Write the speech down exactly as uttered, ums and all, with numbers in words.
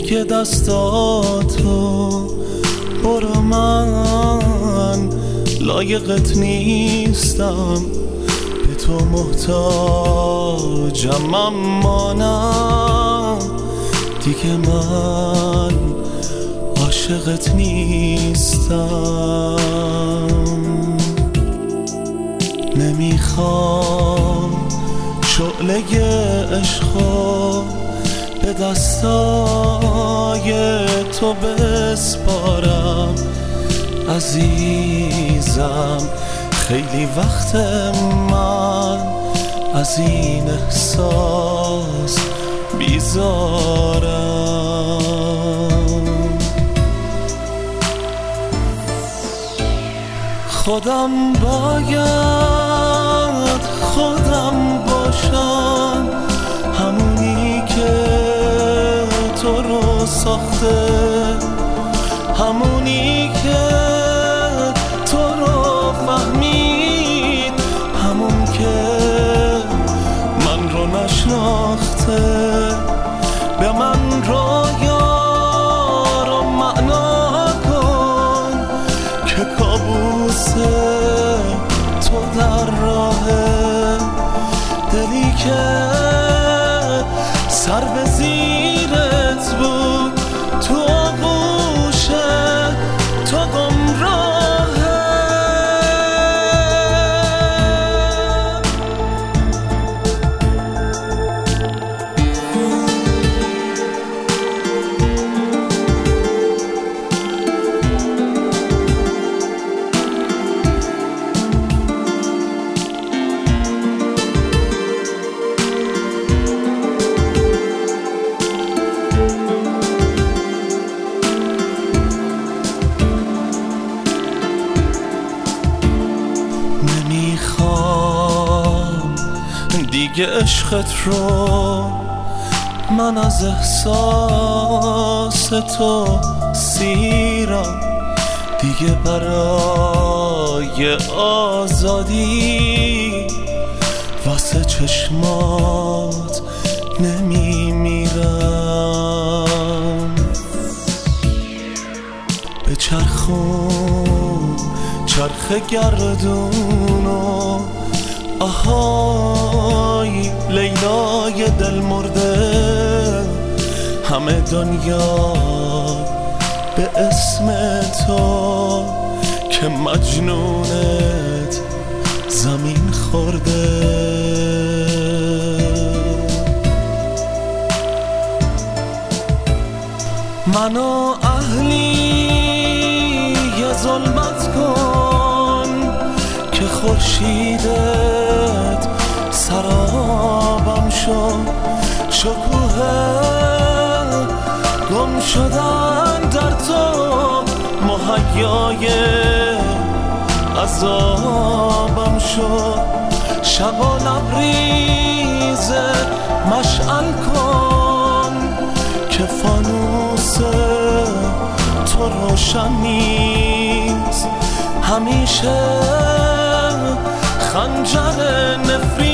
دیگه دستاتو برو، من لایقت نیستم، به تو محتاجم، اما نه دیگه من عاشقت نیستم. نمیخوام شعله عشقو به دستای تو بسپارم عزیزم، خیلی وقت من از این احساس بیزارم. خودم باید خودم باشم، همونی که تو رو ساخته، همونی که تو رو فهمید، همون که من رو نشناخته. به من رویا رو معنا کن که کابوس تو در راهه، دلی که سر به زیرت بود تو آغوشه تو گمراهه. نمیخوام دیگه عشقت رو من از احساس تو سیرم، دیگه برای آزادی واسه چشمات نمیمیرم. به چرخون چرخ گردونو آهای لیلای دل مرده، همه دنیا به اسم تو که مجنونت زمین خورده. منو اهلی یه ظلمت کن که خورشیدت سرابم شد، شکوه گم شدن در تو مهیای عذابم شد. شب و لبریز مشعل کن که فانوس تو روشن نیست، همیشه خنجر نفرین